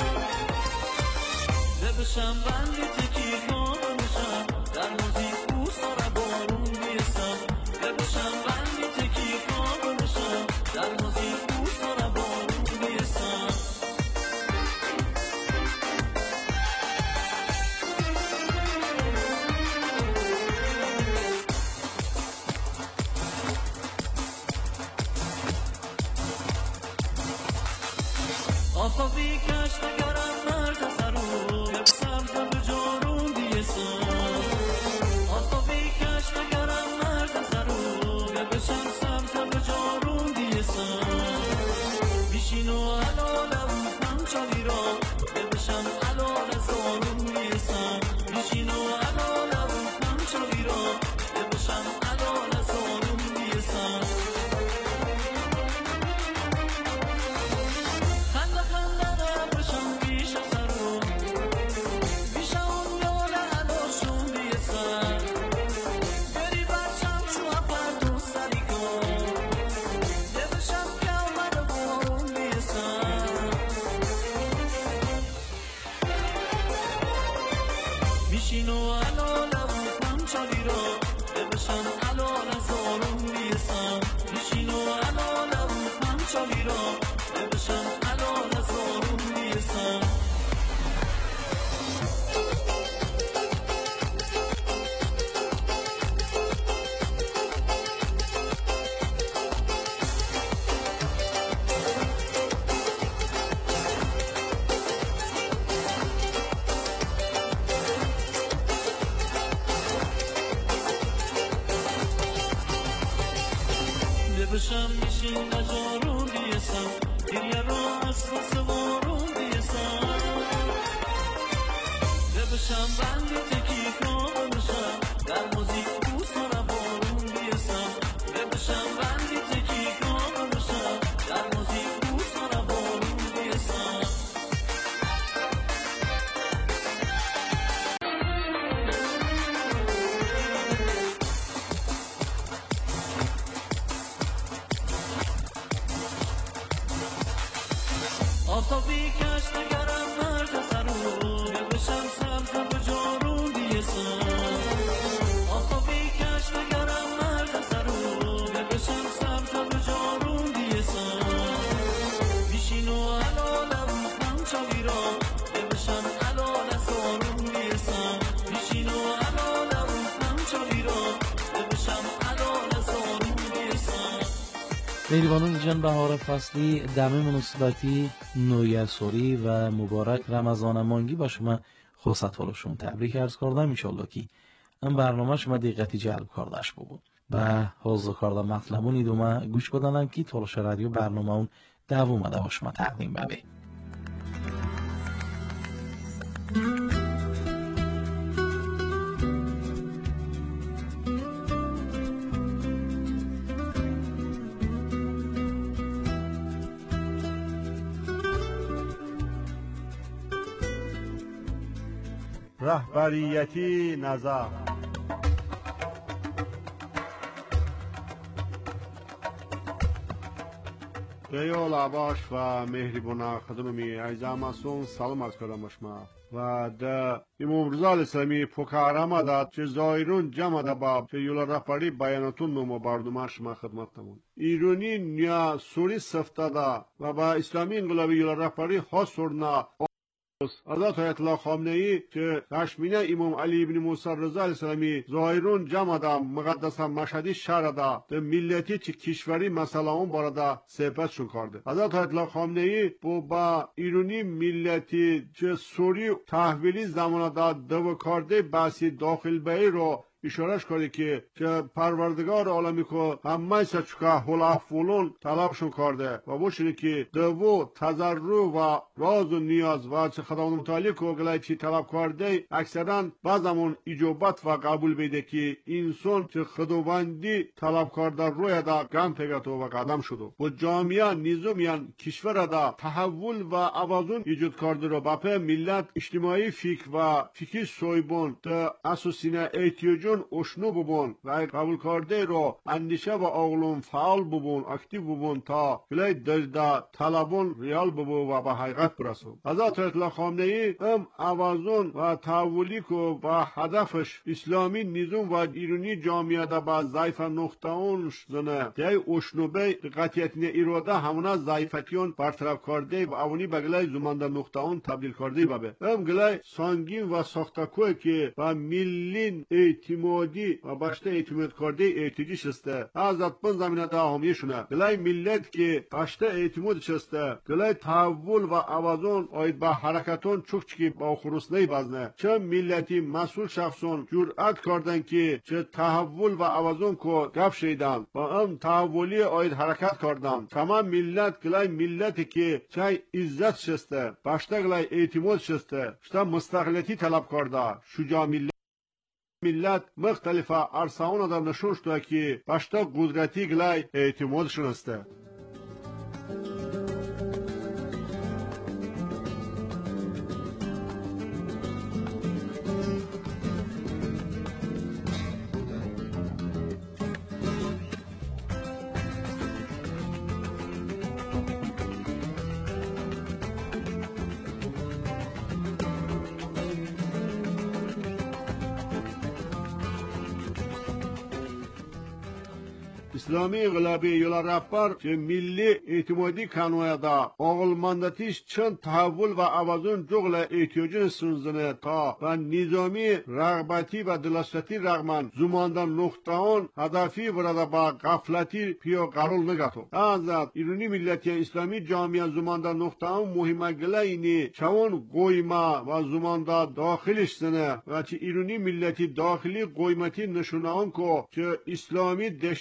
نبشم بندی تکی خانشم در موزیک او سر بارون دیسان نبشم بندی تکی خانشم در موزیک او سر بارون دیسان آفاقی کشت گرم مرد سرو یبسم زب جارون دیسان آفاقی کشت گرم مرد سرو یبشم سم زب جارون دیسان بیشینو علال او همچالی را یبشم علال زارون دیسان بشم میشین نجارون دیسم دیگه رو اصلا سوارون دیسم بشم بندی تکی کنشم در موزیک بوس و بارون دیسم بشم بندی تکی کنشم در موزیک بوس و بارون دیسم آفتابی کش نگرم مرد زرون بشم سبز و جارون دیسم آفتابی کش نگرم مرد زرون بشم سبز و جارون دیسم بیشین و علالم من چاویرا بشم علال سارون دیسم بیشین و علالم من چاویرا بشم علال سارون دیسم میهربانان جان بهار فصلی دم مناسبتی نوی سوری و مبارک رمضان مانگی با شما خوصتالشون تبریک عرض کردم انشالله که این برنامه شما دقتی جلب کردش بود و حوض کردم مطلبونی دوما گوش بدنم که تلوش رادیو برنامه اون دوم ده با شما تقدیم بده. رهبریتی نظر بیال عباش و مهربان خدممی عزیزم سلام عرض کردم با شما و در امام رضا علیه السلامی پکارم داد چه زایرون جمع ده با چه یولا رهبری بیانتون نمو بردم شما خدمت نمون ایرانی نیا سوری سفته ده و با اسلامی انقلابی یولا رهبری ها سرنا حضرت آیت الله خامنه ای که کشمینه امام علی ابن موسی رضا علیه السلامی ظاهرون جمع ده مقدس مشهدی شهر ده ده ملتی چه کشوری مسئله اون بارده صحبتشون کرده حضرت آیت الله خامنه ای با با ایرانی ملتی چه سوری تحویلی زمان ده دو کرده بحثی داخل بایی رو اشارش کرده که که پروردگار عالمی که همه سچکه حل افولون طلبشون کرده و بوشنه که دو تضرع و راز و نیاز و چه خداوند متعالی که گلای چی طلب کرده اکثرا بعضمون اجابت و قبول بیده که انسان چه خداوندی طلب کرده روی دا گم پیگتو و قدم شده و جامعه نظامیان کشور دا تحول و عوضون ایجاد کرده رو باپه ملت اجتماعی فکر و فکر سویبون تا اساسینه احتیاجون اشنو ببون و قبول کرده رو اندیشه و عقلون فعال ببون اکتیو ببون تا گلای درده طلبون ریال ببون و به حقیقت برسون حضرت آیت الله خامنه ای هم عوضون و تحولی که با هدفش اسلامی نظام و ایرانی جامعه دا با ضعیف نقطه اونش زنه دیای اشنوبه قطعیتین ایراده همونه ضعیفتیون برطرف کرده و اونی به گلای زمانده نقطه اون تبدیل کرده بابه هم گلای سانگین و ساختکوه که با ملین اعتمادی و باشته اعتماد کرده احتیاجی شسته حضرت پن زمینه دا همیشونه گلای ملت که باشته اعتماد شسته گلای تحول و عوضون آید با حرکتون چوک چکی با خروسنه بازنه چه ملتی مسئول شخصون جرأت کردن که چه تحول و عوضون کو گپ شیدن و ام تحولی آید حرکت کردن تمام ملت گلای ملتی که چه عزت شسته باشته گلای اعتماد شسته شتا مستقلیتی طلب کرده شجاع ملت ملت مختلفه عرصه‌ها در نشون شده که باشته قدرتی گلای اعتماد شنسته اسلامی انقلابی یولا رهبر که ملی اعتمادی کنویا دا آقلماندتیش چند تحول و عوضون جغل احتیاجون سنزنه تا و نظامی رغبتی و دلستی رغمن زماندن نقطهان هدفی براده با غفلتی پیو قرول نگتو ازاد ایرانی ملیتی اسلامی جامعه زماندن نقطهان مهمه گله اینی چون قویمه و زمانده داخلش سنه و چه ایرانی ملیتی داخلی قویمتی نشونه آن که چه اسلامی دشمنان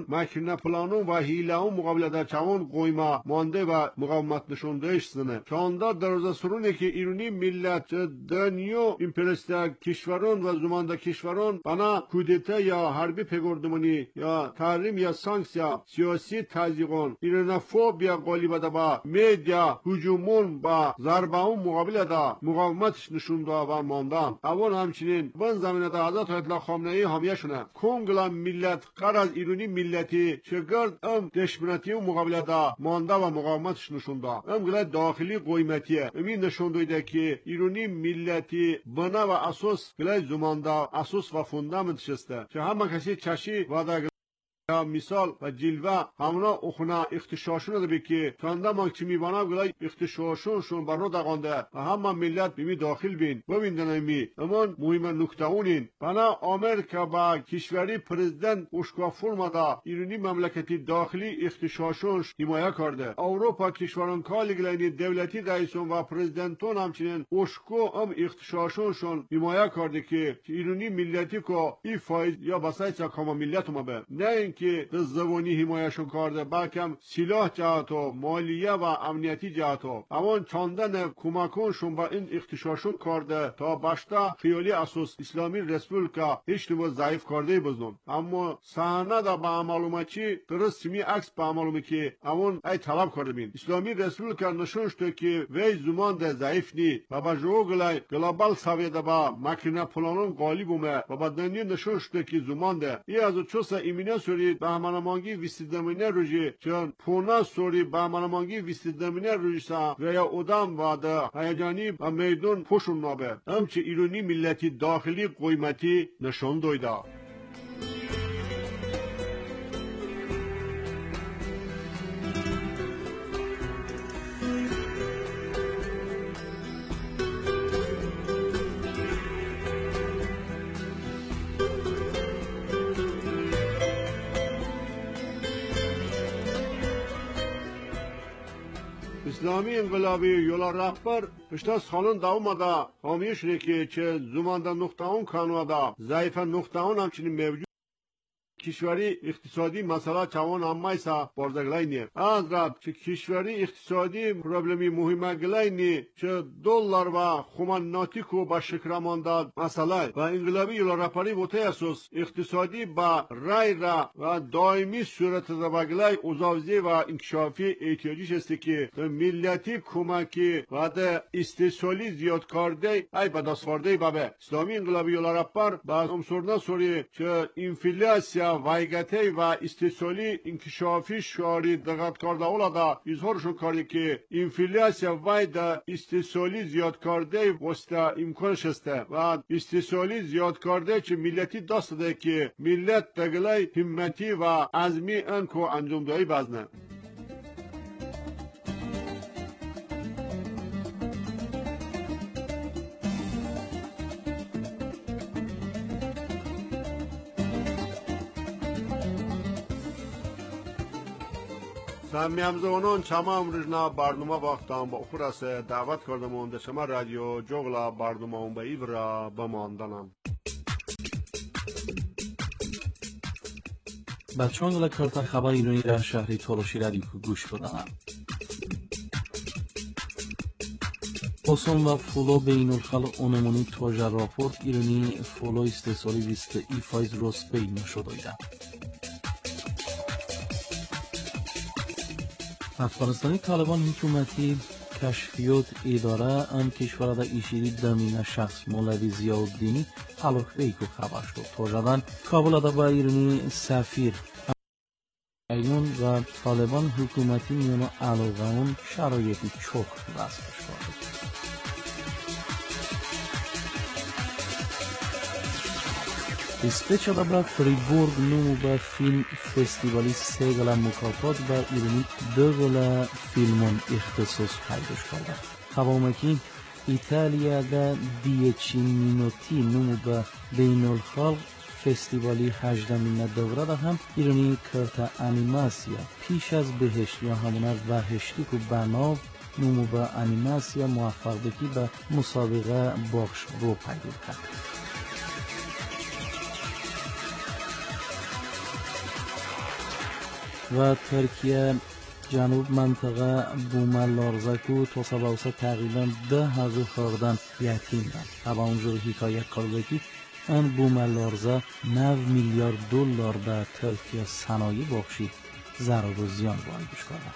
چون مکرنه پلانون و هیله اون مقابل در چون قویما مانده و مقاومت نشوندهش زنه چاندا در روز سرونه که ایرانی ملت دنیو امپرستا کشورون و زمانده کشورون بنا کودتا یا حربی پگردمانی یا تحریم یا سانکسیا سیاسی تازیقون ایرانوفوبیا غالب ده با میدیا هجومون با ضرباون مقابل ده مقاومتش نشون دا و ماندن اول همچنین بن زمینه ده حضرت آیت الله خامنه ای حامیه شونه کنگلا ملت قرار از ایرانی ملتی چگرد ام دشمنتی و مقابل ده مانده و مقاومتش نشون دا ام گلا داخلی قویمتیه امی نشون دویده که ایرانی ملتی بنا و اساس گلا زمانده اساس و فوندامنتش است که همه کسی چشی و ده مثال و جلوه همونا اخونا اختشاشون ده بکی تانده ما چی میبانم گلای اختشاشونشون برنو دقانده و همه ملت بیمی داخل بین ببیندن ایمی امان مهم نکته اونین بنا آمریکا با کشوری پرزیدنت اشکا فرماده ایرانی مملکتی داخلی اختشاشونش حمایه کرده اروپا کشوران کالی گلینی دولتی رئیسون و پرزیدنتون همچنین اشکو ام اختشاشونشون حمایه کرده که ایرانی ملتی که ای فایز یا بسایت یا کاما ملت ما به نه که زبانی حمایهشون کرده بلکه سلاح جهت و مالیه و امنیتی جهت و اما چاندن کمکونشون با این اختشاشون کرده تا باشتا خیالی اساس اسلامی رسپولیکا هیچ نمو ضعیف کرده بزنون اما صحنه دا با معلومه چی درست سمی عکس با معلومه که امون ای طلب کرده بین اسلامی رسپولیکا نشون شده که وی زمان ده ضعیف نی و با جوگلای گلوبال سویده با مکرنه پلانون غالب اومه و با دنیا نشون شده که زمان ده ای از چوسا ایمینه سوری بهمنامانگی ویستیدمینه روژی چون پونا سوری بهمنامانگی ویستیدمینه روژی سا و یا ادام و ده هیجانی و میدون پوشون نابه همچه ایرانی ملتی داخلی قیمتی نشون دویده اسلامی انقلابی یولا رهبر پشت سالن داومده حامیش که چه زمانده نقطه اون کانوادا ضعیف نقطه اون همچنین موجود کشوری اقتصادی مسئله چوان همایسا بارزگلاینی از رد چه کشوری اقتصادی پروبلمی مهمه گلاینی چه دلار و خومناتیکو با شکرمانداد مسئله و انقلابی یولا رهبری بوته اساس اقتصادی با رای را و دائمی صورت زباگلای اوزاوزی و انکشافی احتیاجیش است که ملیتی کمکی و ده استثالی زیاد کرده ای به دستورده بابه اسلامی انقلابی یولا رهبر با امسورنا سوری چه انفلاسیا وایگتی و استثالی انکشافی شاری دقت کرده اولا دا اظهارشون کرده که انفلاسیا وای دا استثالی زیاد کرده وسته امکانش است و استثالی زیاد کرده چه ملتی دست ده که ملت دگلای همتی و عزمی انکو انجام دهی بزنه سمی زبانان چما امروزنا برنامه وقتم با خورس دعوت کردم اون شما رادیو جوگلا برنامه اون به ایورا بماندنم بچه هنگل کرتا خبر ایرانی در شهری تولوشی رادیو که گوش بدنم حسن و فولو بین الخلق اونمونی توجه راپورت ایرانی فولو استثالی ویست ای فایز روز بین نشده افغانستانی طالبان حکومتی کشفیات اداره ام کشور دا ایشیری دمینه شخص مولوی ضیاءالدینی حلق بیکو خبر شد تا جدن کابل دا با ایرانی سفیر ایون و طالبان حکومتی میانو علاقه اون شرایطی چوک وصفش کرد اسپیچ دا برای فریبورگ نمو با فیلم فستیوالی سه گل مکافات با ایرانی دو گل فیلمون اختصاص پیداش کرده قوامکی ایتالیا دا دیچی مینوتی نمو با بین الخلق فستیوالی هجدمین دوره دا هم ایرانی کرتا انیماسیا پیش از بهشت یا همونه وحشتی که بناو نمو با انیماسیا موفق بکی با مسابقه باخش رو پیدا کرد و ترکیه جنوب منطقه بوملارزکو تا سباوسا تقریبا ده هزار خاردن یتیم دن. اما اونجور حکایت کرده که ان بوملارزه نه میلیارد دلار به ترکیه صنایع بخشید ضرر و زیان باندش کرده.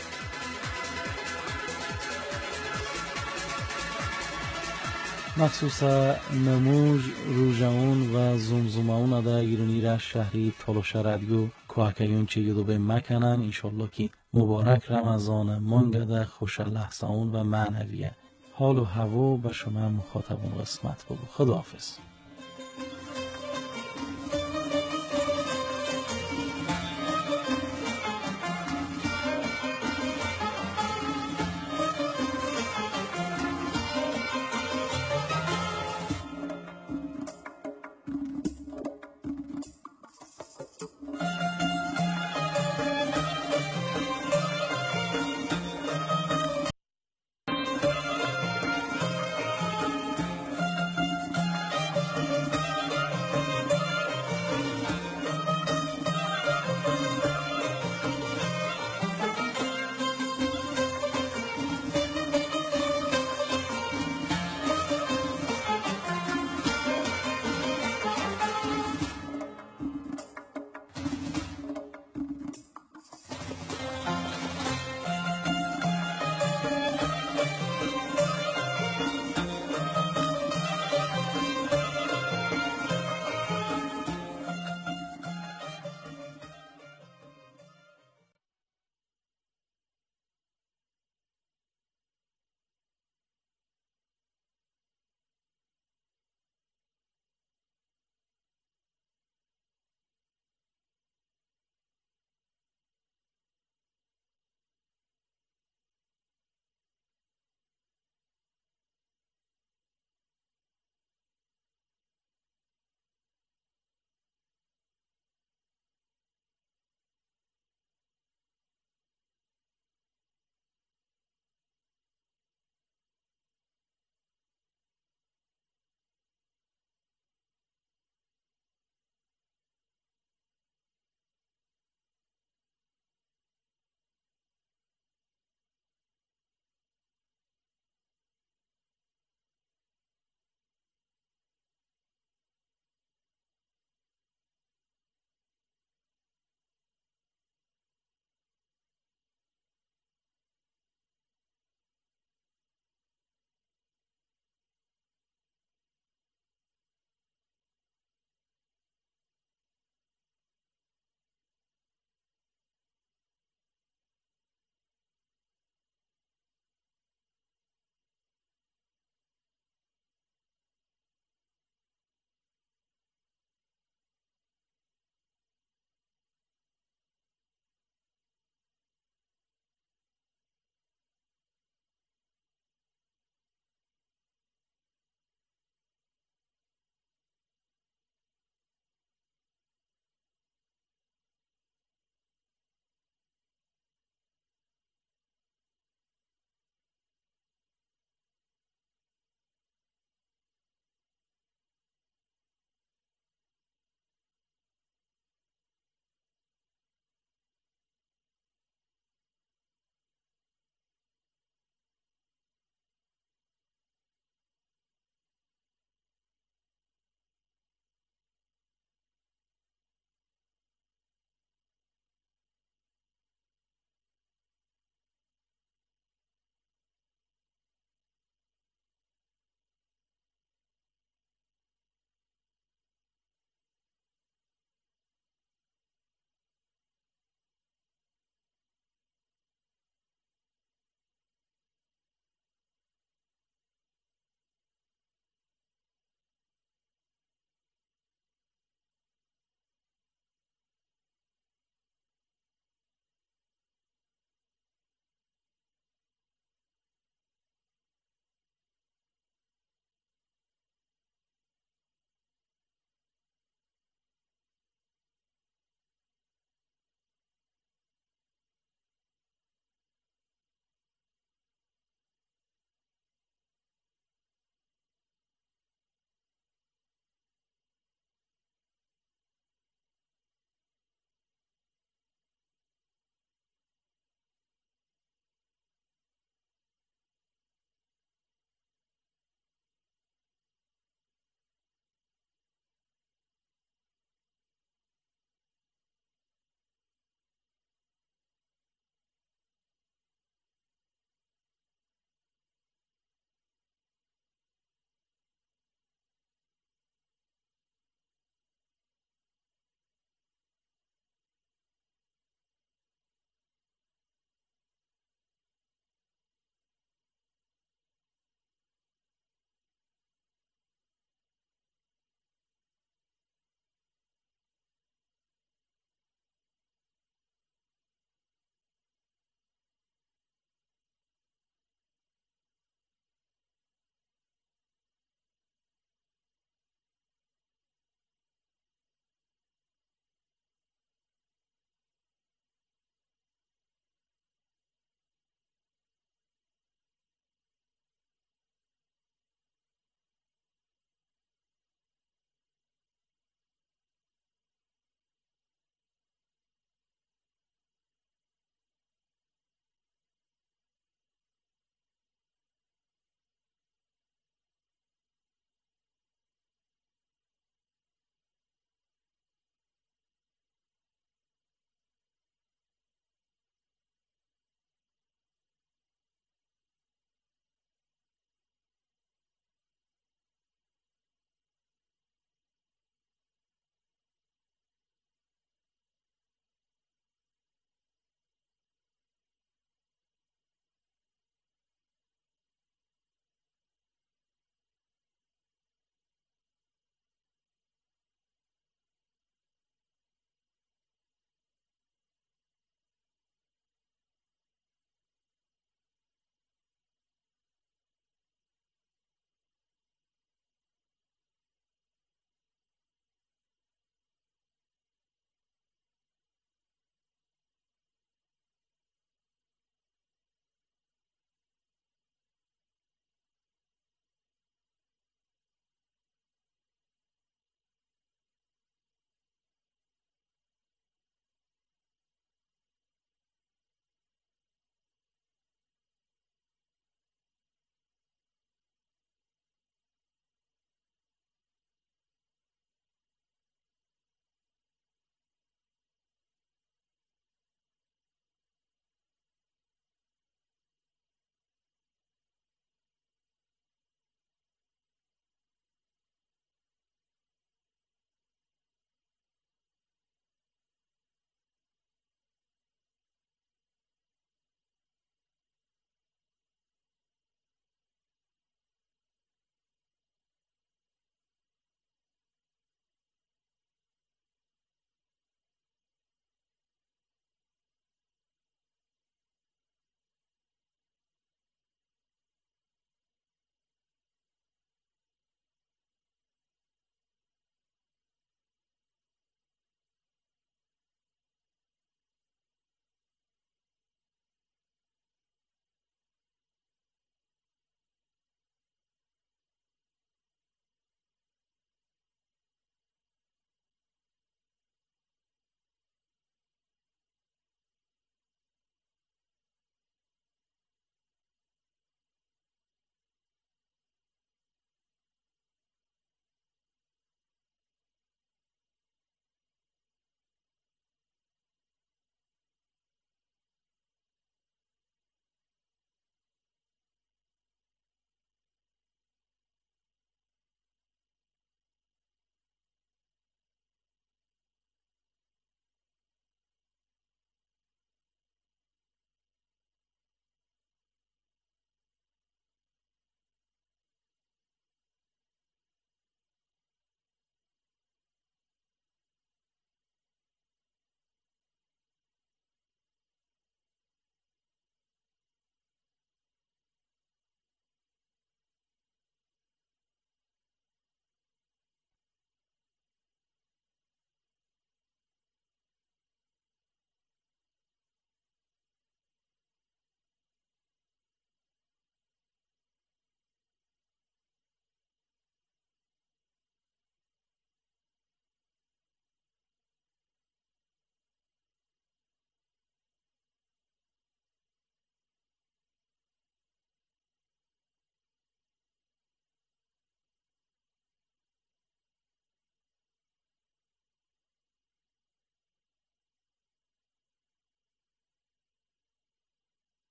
مخصوصا نموج روژاون و زمزماون دا ایرانی را شهری تلوشه رادیو کوهکیون چه یدو به مکنن. انشالله که مبارک رمضان منگده خوش لحظه و معنویه. حال و هوا به شما مخاطبون قسمت بگو. خداحافظ.